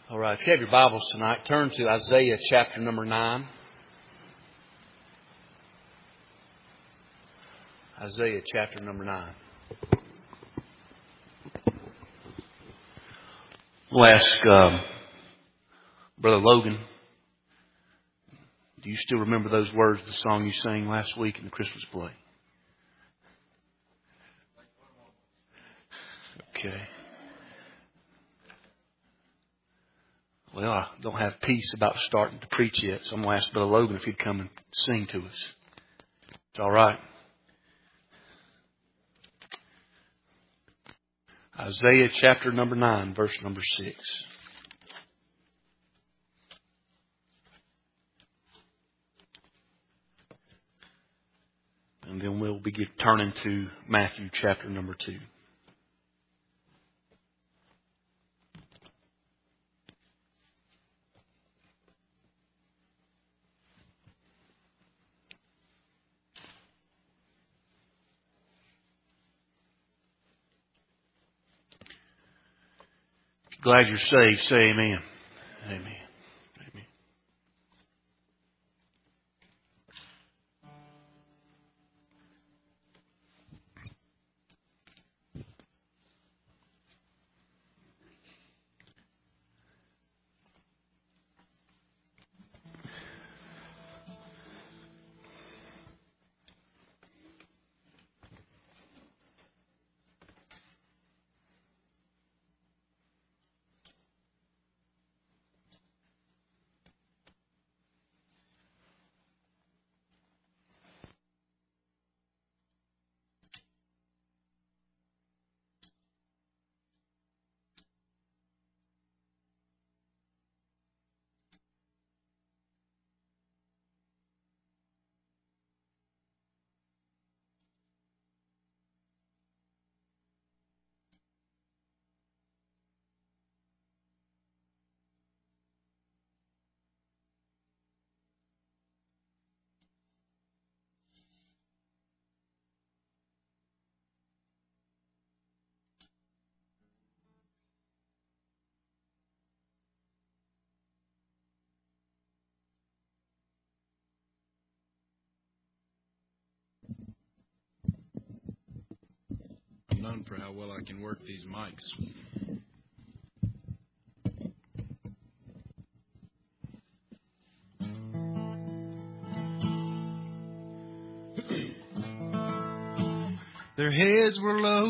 All right, if you have your Bibles tonight, turn to Isaiah chapter number 9. Isaiah chapter number 9. We'll ask Brother Logan, do you still remember those words of the song you sang last week in the Christmas play? Okay. Well, I don't have peace about starting to preach yet, so I'm going to ask Brother Logan if he'd come and sing to us. It's all right. Isaiah chapter number 9, verse number 6. And then we'll be turning to Matthew chapter number 2. Glad you're saved. Say amen. Amen. Amen. I'm known for how well I can work these mics. Their heads were low,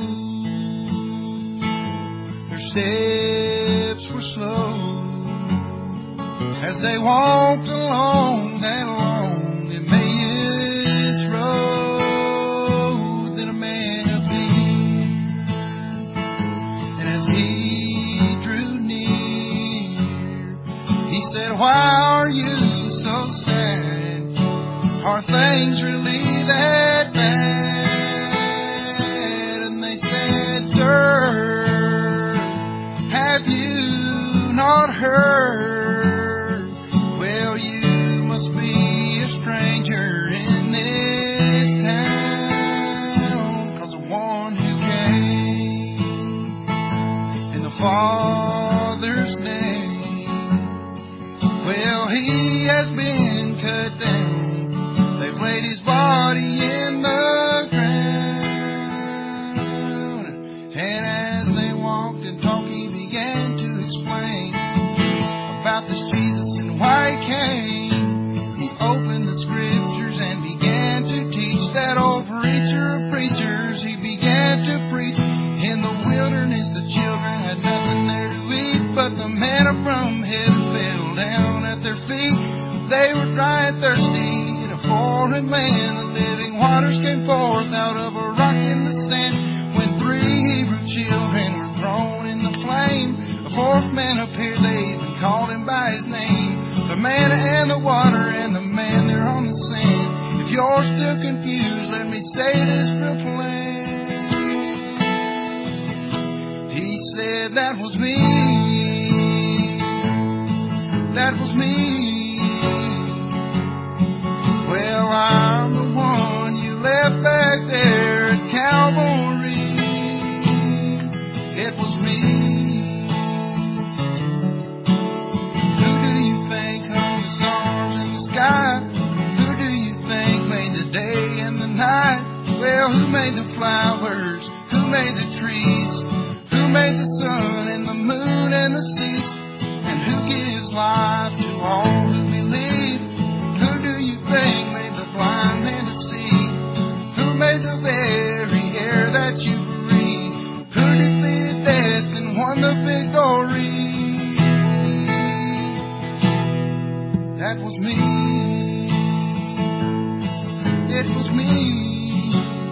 their steps were slow, as they walked along that long Emmaus road. Then a man appeared, and as he drew near, he said, "Why are you so sad? Are things really that bad?" Sir, have you not heard? Well, you must be a stranger in this town, 'cause the one who came in the Father's name, well, he has been cut down. They've laid his body in the ground. And as they walked and talked, he began to explain about this Jesus and why he came. He opened the scriptures and began to teach that old preacher of preachers. He began to preach in the wilderness. The children had nothing there to eat, but the manna from heaven fell down at their feet. They were dry and thirsty in a foreign land. The living waters came forth out of a rock in the sand. When 3 Hebrew children were thrown in the flame, a 4th man appeared, they even called him by his name. The manna and the water and the man there on the sand. If you're still confused, let me say this real plain. He said, "That was me. That was me. Well, I'm the one you left back there at Calvary. It was me." Well, who made the flowers? Who made the trees? Who made the sun and the moon and the seas? And who gives life to all who believe? Who do you think made the blind man to see? Who made the very air that you breathe? Who defeated death and won the victory? That was me. It was me.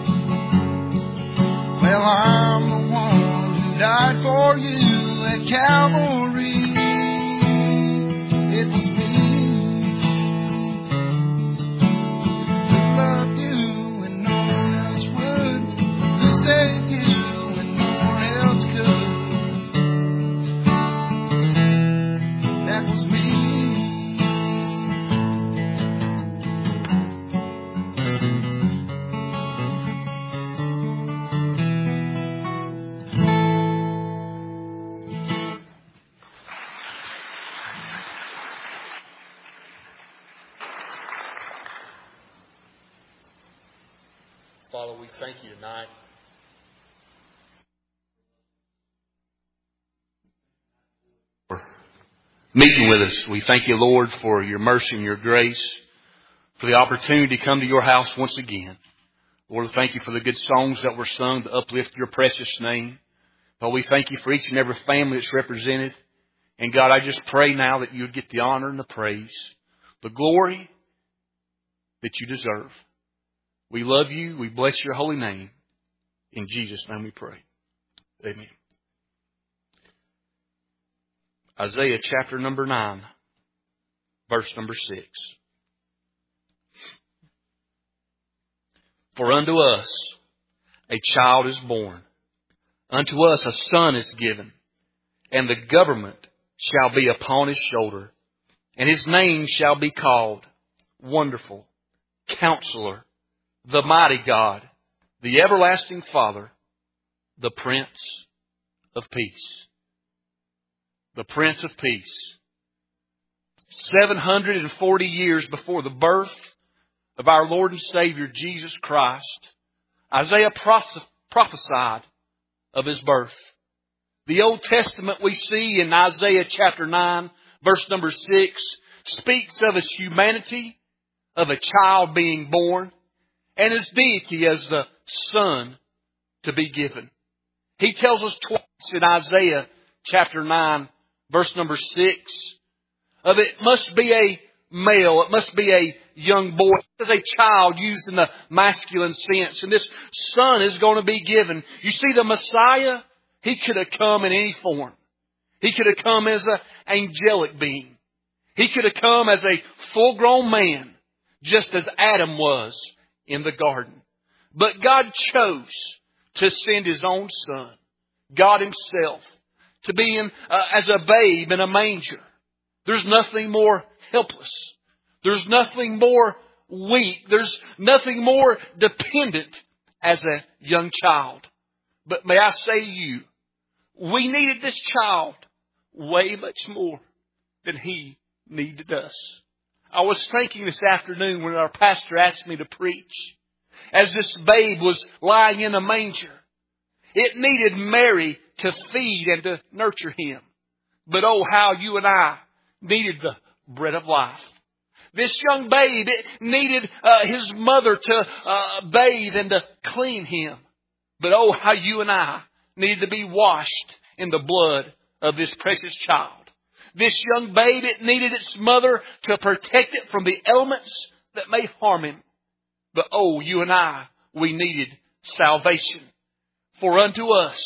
Well, I'm the one who died for you at Calvary. It was me who loved you when no one else would, who saved you when no one else could. That was me. Father, we thank you tonight for meeting with us. We thank you, Lord, for your mercy and your grace, for the opportunity to come to your house once again. Lord, thank you for the good songs that were sung to uplift your precious name. Lord, we thank you for each and every family that's represented. And God, I just pray now that you would get the honor and the praise, the glory that you deserve. We love you. We bless your holy name. In Jesus' name we pray. Amen. Isaiah chapter number 9, verse number 6. For unto us a child is born, unto us a son is given, and the government shall be upon his shoulder, and his name shall be called Wonderful, Counselor, the Mighty God, the Everlasting Father, the Prince of Peace. The Prince of Peace. 740 years before the birth of our Lord and Savior Jesus Christ, Isaiah prophesied of His birth. The Old Testament we see in Isaiah chapter 9, verse number 6, speaks of His humanity, of a child being born, and His deity as the Son to be given. He tells us twice in Isaiah chapter 9, verse number 6, of it must be a male, it must be a young boy. As a child used in the masculine sense. And this son is going to be given. You see, the Messiah, He could have come in any form. He could have come as an angelic being. He could have come as a full-grown man, just as Adam was in the garden. But God chose to send His own Son, God Himself, to be as a babe in a manger. There's nothing more helpless. There's nothing more weak. There's nothing more dependent as a young child. But may I say to you, we needed this child way much more than He needed us. I was thinking this afternoon when our pastor asked me to preach, as this babe was lying in a manger, it needed Mary to feed and to nurture Him. But oh, how you and I needed the bread of life. This young babe, it needed his mother to bathe and to clean him. But oh, how you and I needed to be washed in the blood of this precious child. This young babe, it needed its mother to protect it from the elements that may harm him. But oh, you and I, we needed salvation. For unto us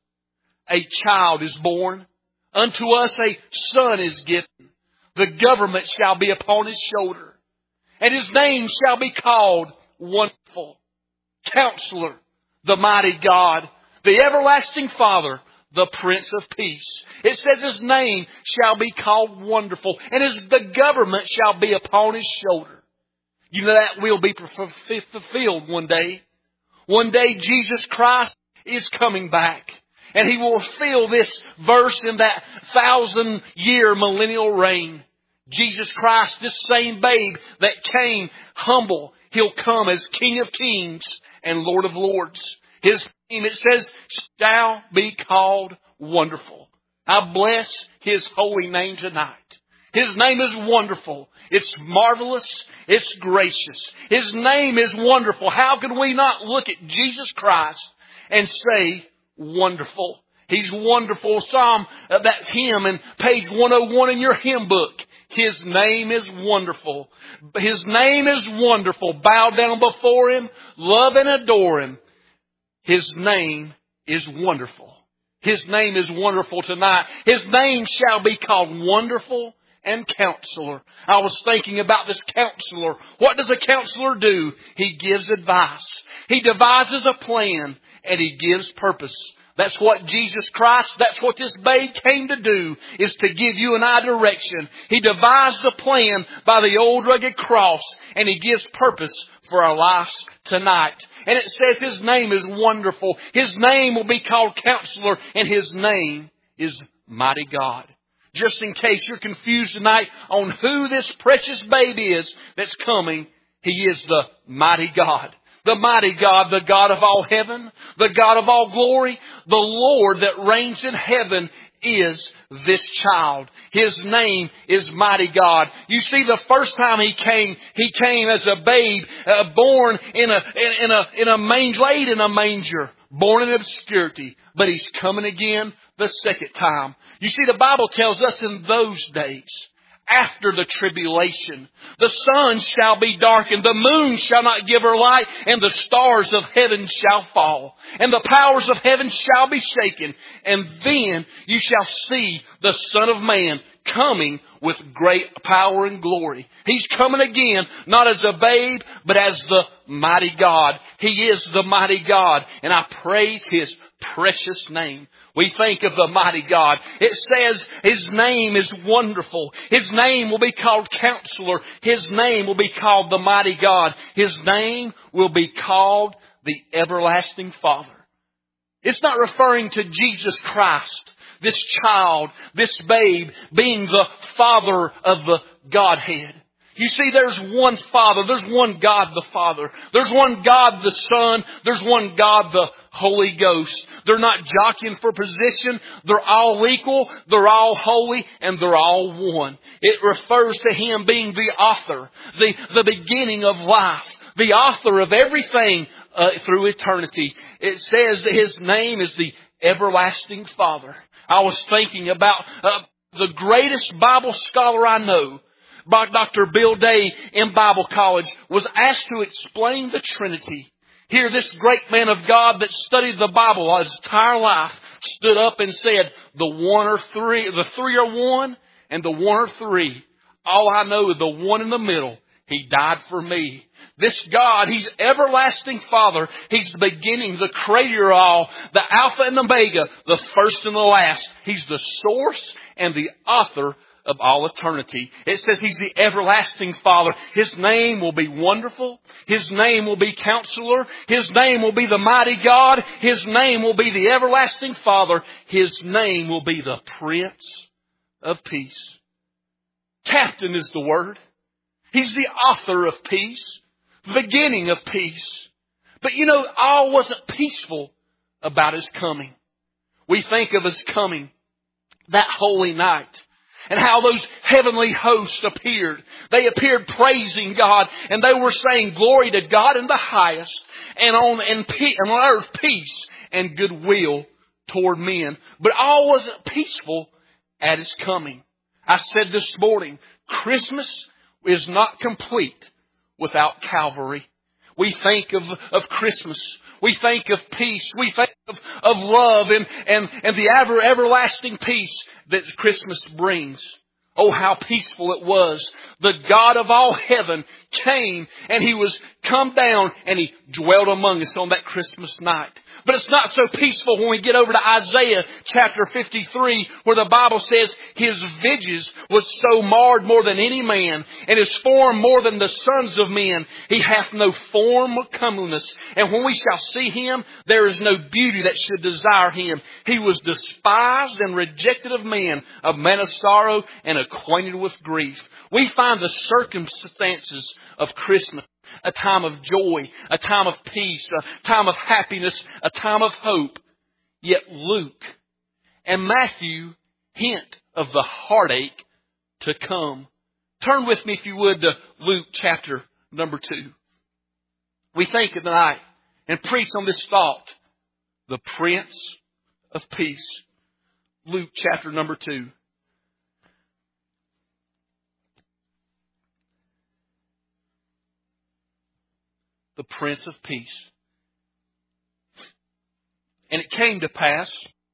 a child is born, unto us a son is given. The government shall be upon His shoulder, and His name shall be called Wonderful, Counselor, the Mighty God, the Everlasting Father, the Prince of Peace. It says His name shall be called Wonderful, and the government shall be upon His shoulder. You know that will be fulfilled one day. One day Jesus Christ is coming back. And He will fulfill this verse in that 1,000-year millennial reign. Jesus Christ, this same babe that came humble, He'll come as King of Kings and Lord of Lords. His name, it says, shall be called Wonderful. I bless His holy name tonight. His name is wonderful. It's marvelous. It's gracious. His name is wonderful. How can we not look at Jesus Christ and say wonderful? He's wonderful. That hymn in page 101 in your hymn book. His name is wonderful. His name is wonderful. Bow down before Him. Love and adore Him. His name is wonderful. His name is wonderful tonight. His name shall be called Wonderful and Counselor. I was thinking about this counselor. What does a counselor do? He gives advice. He devises a plan and He gives purpose. That's what Jesus Christ, that's what this babe came to do, is to give you and I direction. He devised a plan by the old rugged cross and He gives purpose for our lives tonight. And it says His name is wonderful. His name will be called Counselor and His name is Mighty God. Just in case you're confused tonight on who this precious baby is that's coming, He is the mighty God. The mighty God, the God of all heaven, the God of all glory, the Lord that reigns in heaven is this child. His name is Mighty God. You see, the first time He came as a babe, born in a manger, laid in a manger, born in obscurity. But He's coming again the second time. You see, the Bible tells us in those days, after the tribulation, the sun shall be darkened, the moon shall not give her light, and the stars of heaven shall fall, and the powers of heaven shall be shaken. And then you shall see the Son of Man coming with great power and glory. He's coming again, not as a babe, but as the mighty God. He is the mighty God, and I praise His precious name. We think of the mighty God. It says His name is wonderful. His name will be called Counselor. His name will be called the mighty God. His name will be called the Everlasting Father. It's not referring to Jesus Christ, this child, this babe, being the Father of the Godhead. You see, there's one Father. There's one God the Father. There's one God the Son. There's one God the Holy Ghost. They're not jockeying for position. They're all equal. They're all holy. And they're all one. It refers to Him being the author, the beginning of life, the author of everything through eternity. It says that His name is the Everlasting Father. I was thinking about the greatest Bible scholar I know, by Dr. Bill Day in Bible College, was asked to explain the Trinity. Here, this great man of God that studied the Bible his entire life stood up and said, the three are one, and the one are three. All I know is the one in the middle. He died for me. This God, He's everlasting Father. He's the beginning, the creator of all, the Alpha and Omega, the first and the last. He's the source and the author of all eternity. It says He's the everlasting Father. His name will be Wonderful. His name will be Counselor. His name will be the Mighty God. His name will be the Everlasting Father. His name will be the Prince of Peace. Captain is the word. He's the author of peace, the beginning of peace. But you know, all wasn't peaceful about His coming. We think of His coming that holy night, and how those heavenly hosts appeared. They appeared praising God, and they were saying, glory to God in the highest, and on earth peace and goodwill toward men. But all wasn't peaceful at His coming. I said this morning, Christmas is not complete without Calvary. We think of Christmas. We think of peace. We think of love and the everlasting peace that Christmas brings. Oh, how peaceful it was. The God of all heaven came and He was come down and He dwelt among us on that Christmas night. But it's not so peaceful when we get over to Isaiah chapter 53, where the Bible says His visage was so marred more than any man, and His form more than the sons of men. He hath no form of comeliness. And when we shall see Him, there is no beauty that should desire Him. He was despised and rejected of men, a man of sorrow and acquainted with grief. We find the circumstances of Christmas. a time of joy, a time of peace, a time of happiness, a time of hope. Yet Luke and Matthew hint of the heartache to come. Turn with me, if you would, to Luke chapter number 2. We think tonight and preach on this thought, the Prince of Peace. Luke chapter number 2. The Prince of Peace. And it came to pass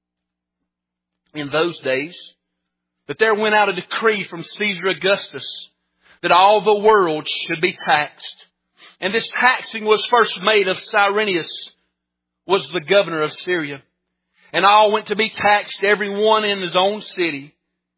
in those days that there went out a decree from Caesar Augustus that all the world should be taxed. And this taxing was first made of Cyrenius, was the governor of Syria. And all went to be taxed, every one in his own city.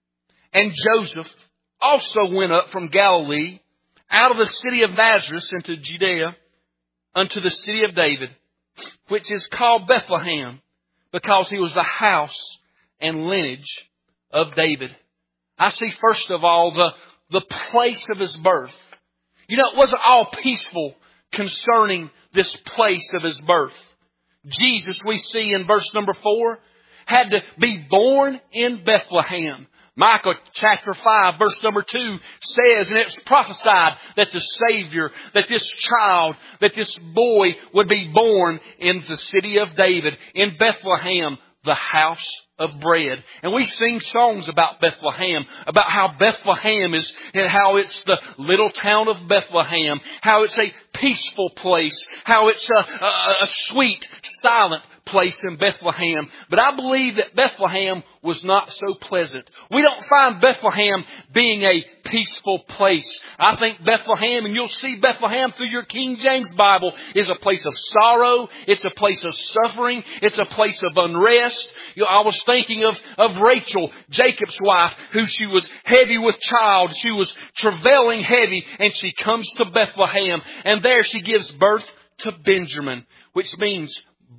And Joseph also went up from Galilee, out of the city of Nazareth into Judea, unto the city of David, which is called Bethlehem, because he was the house and lineage of David. I see first of all the place of his birth. You know, it wasn't all peaceful concerning this place of his birth. Jesus, we see in verse number 4, had to be born in Bethlehem. Micah chapter 5 verse number 2 says, and it's prophesied that the Savior, that this child, that this boy would be born in the city of David, in Bethlehem, the house of bread. And we sing songs about Bethlehem, about how Bethlehem is, and how it's the little town of Bethlehem, how it's a peaceful place, how it's a sweet, silent place in Bethlehem. But I believe that Bethlehem was not so pleasant. We don't find Bethlehem being a peaceful place. I think Bethlehem, and you'll see Bethlehem through your King James Bible, is a place of sorrow. It's a place of suffering. It's a place of unrest. You know, I was thinking of Rachel, Jacob's wife, who she was heavy with child. She was travailing heavy, and she comes to Bethlehem, and there she gives birth to Benjamin, which means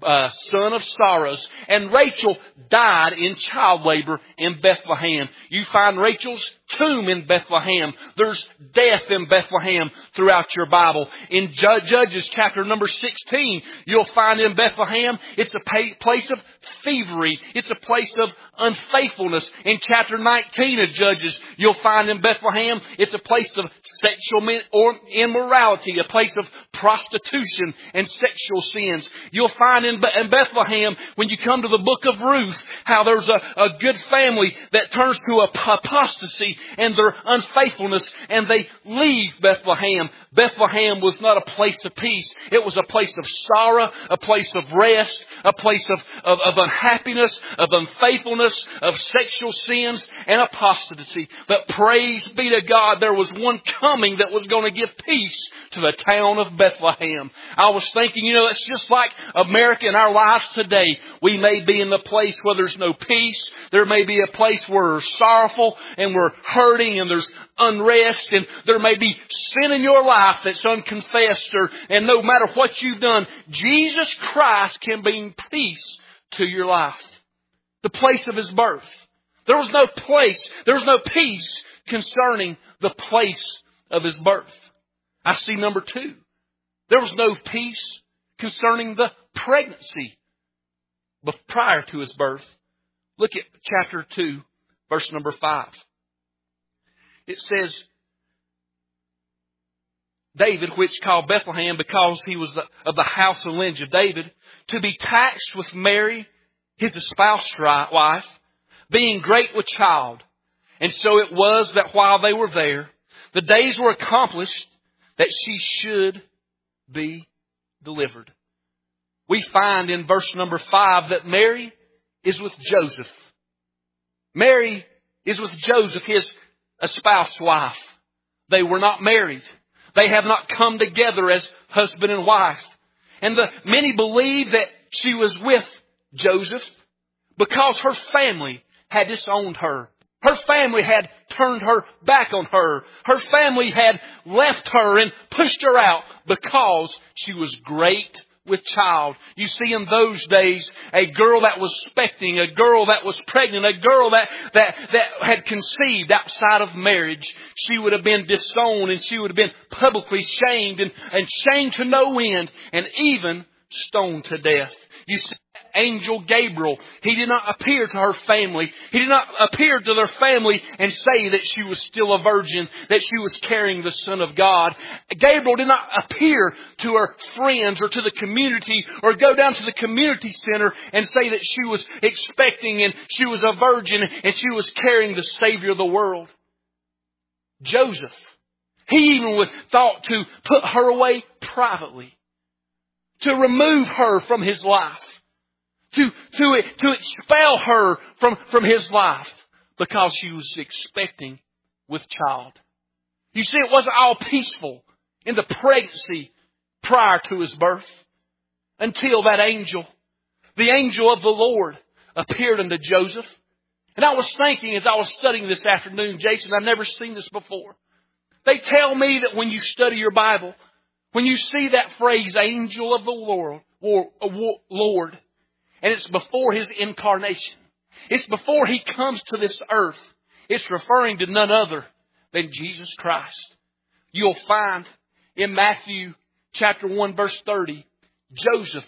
son of sorrows. And Rachel died in child labor in Bethlehem. You find Rachel's tomb in Bethlehem. There's death in Bethlehem throughout your Bible. In Judges chapter number 16, you'll find in Bethlehem, it's a place of thievery. It's a place of unfaithfulness. In chapter 19 of Judges, you'll find in Bethlehem, it's a place of sexual immorality, a place of prostitution and sexual sins. You'll find in Bethlehem, when you come to the book of Ruth, how there's a good family that turns to apostasy and their unfaithfulness, and they leave Bethlehem. Bethlehem was not a place of peace. It was a place of sorrow, a place of rest, a place of unhappiness, of unfaithfulness, of sexual sins and apostasy. But praise be to God, there was one coming that was going to give peace to the town of Bethlehem. I was thinking, it's just like America in our lives today. We may be in the place where there's no peace. There may be a place where we're sorrowful and we're hurting and there's unrest, and there may be sin in your life that's unconfessed, and no matter what you've done, Jesus Christ can bring peace to your life. The place of His birth. There was no place, there was no peace concerning the place of His birth. I see number 2. There was no peace concerning the pregnancy prior to His birth. Look at chapter 2, verse number 5. It says, David, which called Bethlehem because he was of the house and lineage of David, to be taxed with Mary, his espoused wife, being great with child. And so it was that while they were there, the days were accomplished that she should be delivered. We find in verse number 5 that Mary is with Joseph. Mary is with Joseph, his espoused wife. They were not married. They have not come together as husband and wife. And many believe that she was with Joseph because her family had disowned her. Her family had turned her back on her. Her family had left her and pushed her out because she was great with child. You see, in those days, a girl that was expecting, a girl that was pregnant, a girl that had conceived outside of marriage, she would have been disowned and she would have been publicly shamed and shamed to no end and even stoned to death. You see, Angel Gabriel, he did not appear to her family. He did not appear to their family and say that she was still a virgin, that she was carrying the Son of God. Gabriel did not appear to her friends or to the community or go down to the community center and say that she was expecting and she was a virgin and she was carrying the Savior of the world. Joseph, he even thought to put her away privately, to remove her from his life, to expel her from his life because she was expecting with child. You see, it wasn't all peaceful in the pregnancy prior to his birth until that angel, the angel of the Lord, appeared unto Joseph. And I was thinking as I was studying this afternoon, Jason, I've never seen this before. They tell me that when you study your Bible, when you see that phrase, angel of the Lord, and it's before His incarnation, it's before He comes to this earth, it's referring to none other than Jesus Christ. You'll find in Matthew chapter 1 verse 30, Joseph,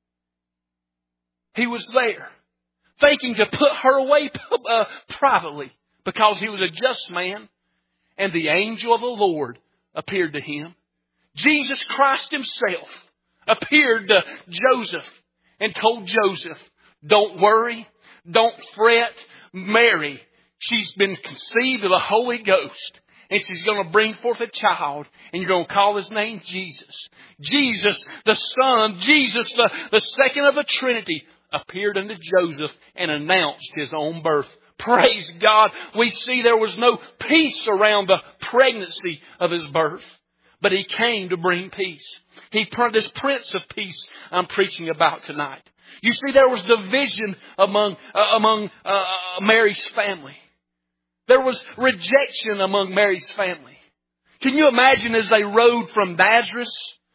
he was there thinking to put her away privately because he was a just man, and the angel of the Lord appeared to him. Jesus Christ Himself appeared to Joseph and told Joseph, don't worry, don't fret, Mary, she's been conceived of the Holy Ghost and she's going to bring forth a child and you're going to call His name Jesus. Jesus, the Son, Jesus, the second of the Trinity, appeared unto Joseph and announced His own birth. Praise God. We see there was no peace around the pregnancy of His birth. But He came to bring peace. This Prince of Peace I'm preaching about tonight. You see, there was division among Mary's family. There was rejection among Mary's family. Can you imagine as they rode from Nazareth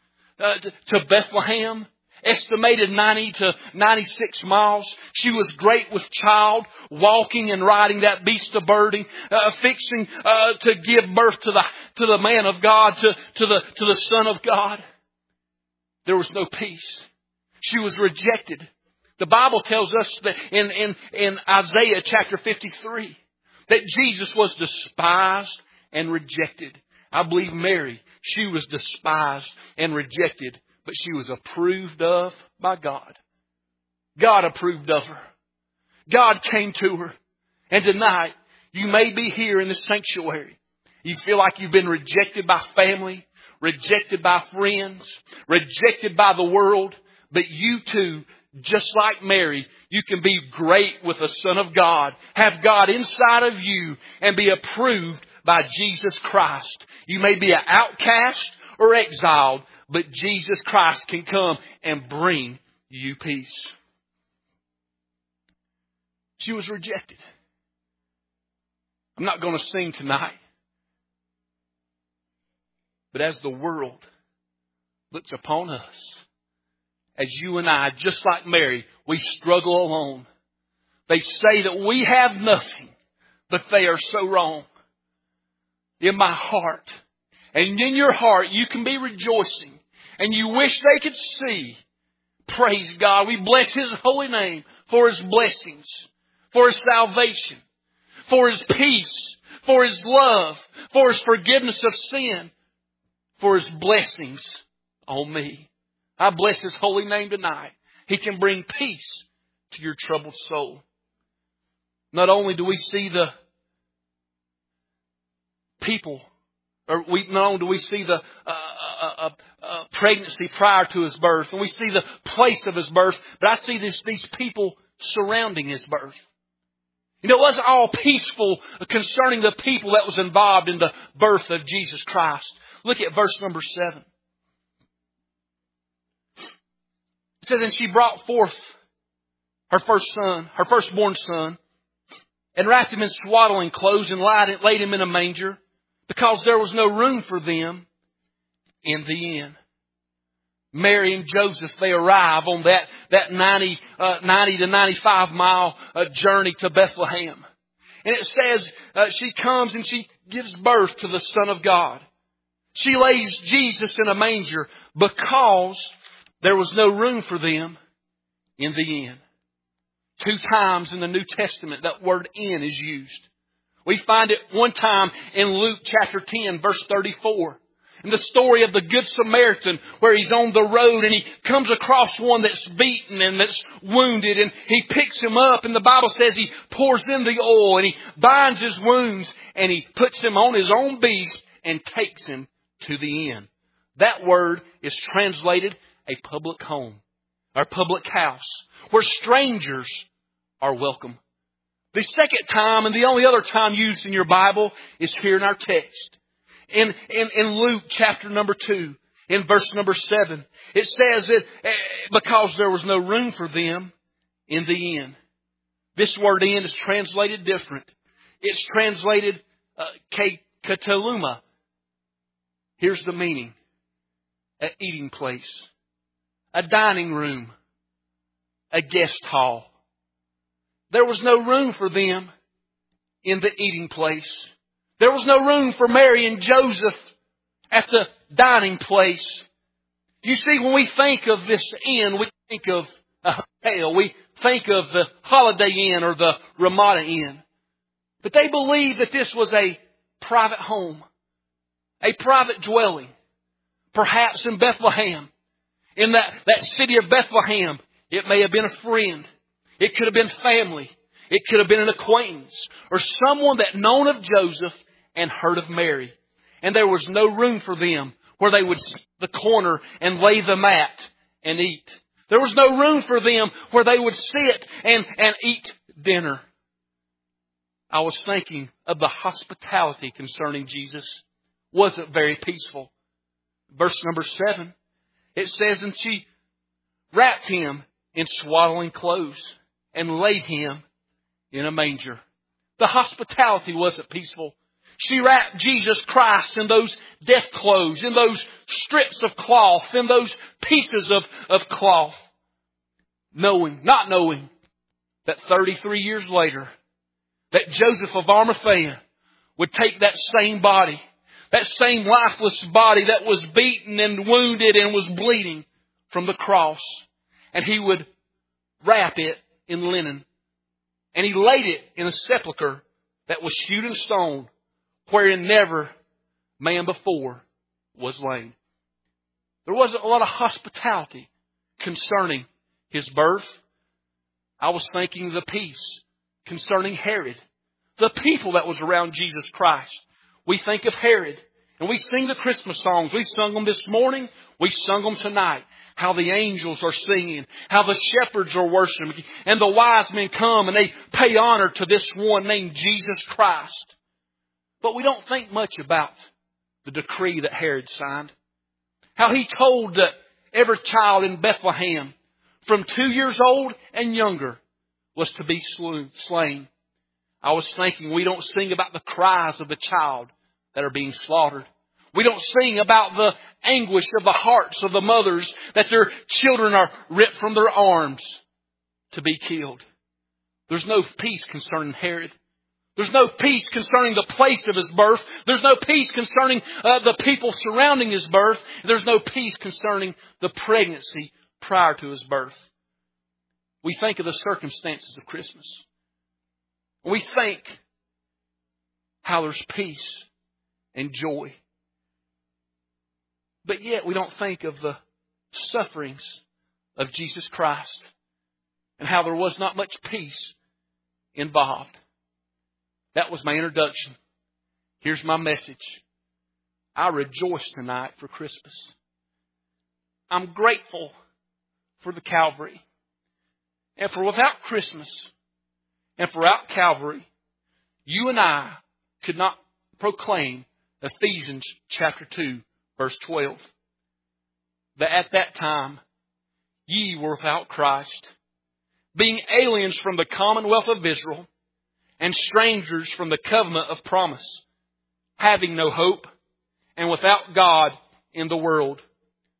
to Bethlehem? Estimated 90 to 96 miles. She was great with child, walking and riding that beast of burden, fixing to give birth to the man of God, to the Son of God. There was no peace. She was rejected. The Bible tells us that in Isaiah chapter 53 that Jesus was despised and rejected. I believe Mary, she was despised and rejected, but she was approved of by God. God approved of her. God came to her. And tonight, you may be here in the sanctuary. You feel like you've been rejected by family, rejected by friends, rejected by the world. But you too, just like Mary, you can be great with the Son of God. Have God inside of you and be approved by Jesus Christ. You may be an outcast or exiled, but Jesus Christ can come and bring you peace. She was rejected. I'm not going to sing tonight. But as the world looks upon us, as you and I, just like Mary, we struggle alone. They say that we have nothing, but they are so wrong. In my heart, and in your heart, you can be rejoicing. And you wish they could see. Praise God. We bless His holy name for His blessings, for His salvation, for His peace, for His love, for His forgiveness of sin, for His blessings on me. I bless His holy name tonight. He can bring peace to your troubled soul. Not only do we see the people, not only do we see the pregnancy prior to His birth, and we see the place of His birth, but I see these people surrounding His birth. You know, it wasn't all peaceful concerning the people that was involved in the birth of Jesus Christ. Look at verse number 7. It says, and she brought forth her firstborn son, and wrapped him in swaddling clothes and laid him in a manger, because there was no room for them in the inn. Mary and Joseph, they arrive on that 90 to 95 mile journey to Bethlehem. And it says she comes and she gives birth to the Son of God. She lays Jesus in a manger because there was no room for them in the inn. 2 times in the New Testament that word inn is used. We find it one time in Luke chapter 10 verse 34. In the story of the Good Samaritan, where he's on the road and he comes across one that's beaten and that's wounded, and he picks him up, and the Bible says he pours in the oil and he binds his wounds and he puts him on his own beast and takes him to the inn. That word is translated a public home or public house where strangers are welcome. The second time and the only other time used in your Bible is here in our text. In Luke chapter number 2, in verse number 7, it says that because there was no room for them in the inn. This word inn is translated different. It's translated kataluma. Here's the meaning. An eating place, a dining room, a guest hall. There was no room for them in the eating place. There was no room for Mary and Joseph at the dining place. You see, when we think of this inn, we think of a hotel. We think of the Holiday Inn or the Ramada Inn. But they believed that this was a private home, a private dwelling. Perhaps in Bethlehem, in that city of Bethlehem, it may have been a friend. It could have been family. It could have been an acquaintance or someone that known of Joseph and heard of Mary. And there was no room for them where they would sit in the corner and lay the mat and eat. There was no room for them where they would sit and eat dinner. I was thinking of the hospitality concerning Jesus. Wasn't very peaceful. Verse number 7, it says, and she wrapped him in swaddling clothes and laid him in a manger. The hospitality wasn't peaceful. She wrapped Jesus Christ in those death clothes, in those strips of cloth, in those pieces of cloth. Not knowing that 33 years later, that Joseph of Arimathea would take that same body, that same lifeless body that was beaten and wounded and was bleeding from the cross, and he would wrap it in linen. And he laid it in a sepulchre that was hewed in stone, wherein never man before was laid. There wasn't a lot of hospitality concerning his birth. I was thinking of the peace concerning Herod, the people that was around Jesus Christ. We think of Herod, and we sing the Christmas songs. We sung them this morning. We sung them tonight. How the angels are singing, how the shepherds are worshiping, and the wise men come and they pay honor to this one named Jesus Christ. But we don't think much about the decree that Herod signed. How he told that every child in Bethlehem from 2 years old and younger was to be slain. I was thinking we don't sing about the cries of the child that are being slaughtered. We don't sing about the anguish of the hearts of the mothers that their children are ripped from their arms to be killed. There's no peace concerning Herod. There's no peace concerning the place of his birth. There's no peace concerning the people surrounding his birth. There's no peace concerning the pregnancy prior to his birth. We think of the circumstances of Christmas. We think how there's peace and joy. But yet we don't think of the sufferings of Jesus Christ and how there was not much peace involved. That was my introduction. Here's my message. I rejoice tonight for Christmas. I'm grateful for the Calvary. And for without Christmas and for without Calvary, you and I could not proclaim Ephesians chapter 2, verse 12. That at that time, ye were without Christ, being aliens from the commonwealth of Israel, and strangers from the covenant of promise, having no hope, and without God in the world.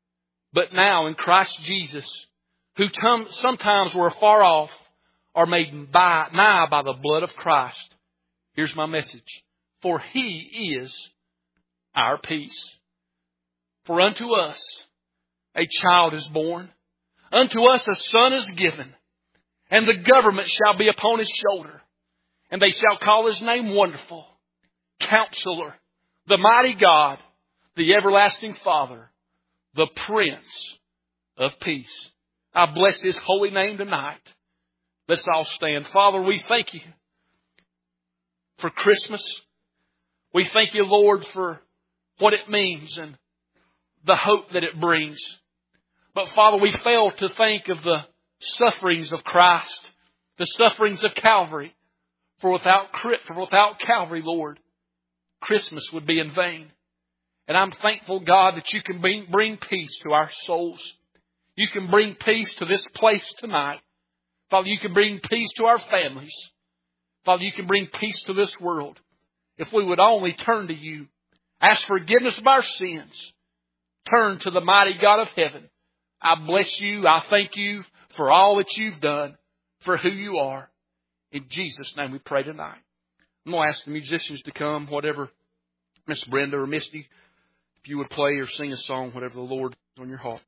but now in Christ Jesus, who sometimes were far off, are made nigh by the blood of Christ. Here's my message. For He is our peace. For unto us a child is born, unto us a son is given, and the government shall be upon His shoulder, and they shall call His name Wonderful, Counselor, the Mighty God, the Everlasting Father, the Prince of Peace. I bless His holy name tonight. Let's all stand. Father, we thank You for Christmas. We thank You, Lord, for what it means and the hope that it brings. But Father, we fail to think of the sufferings of Christ, the sufferings of Calvary. For without Calvary, Lord, Christmas would be in vain. And I'm thankful, God, that You can bring peace to our souls. You can bring peace to this place tonight. Father, You can bring peace to our families. Father, You can bring peace to this world. If we would only turn to You, ask forgiveness of our sins, turn to the mighty God of heaven. I bless You. I thank You for all that You've done, for who You are. In Jesus' name we pray tonight. I'm going to ask the musicians to come, whatever, Miss Brenda or Misty, if you would play or sing a song, whatever the Lord is on your heart.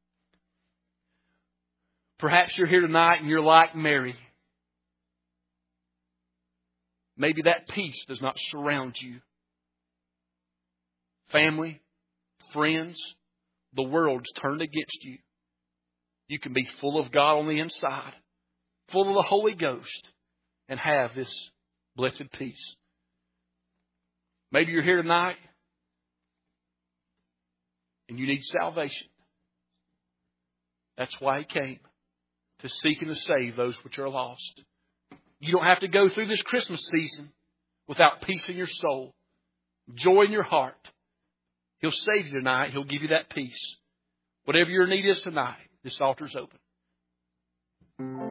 Perhaps you're here tonight and you're like Mary. Maybe that peace does not surround you. Family, friends, the world's turned against you. You can be full of God on the inside, full of the Holy Ghost, and have this blessed peace. Maybe you're here tonight and you need salvation. That's why He came, to seek and to save those which are lost. You don't have to go through this Christmas season without peace in your soul, joy in your heart. He'll save you tonight. He'll give you that peace. Whatever your need is tonight, this altar's open.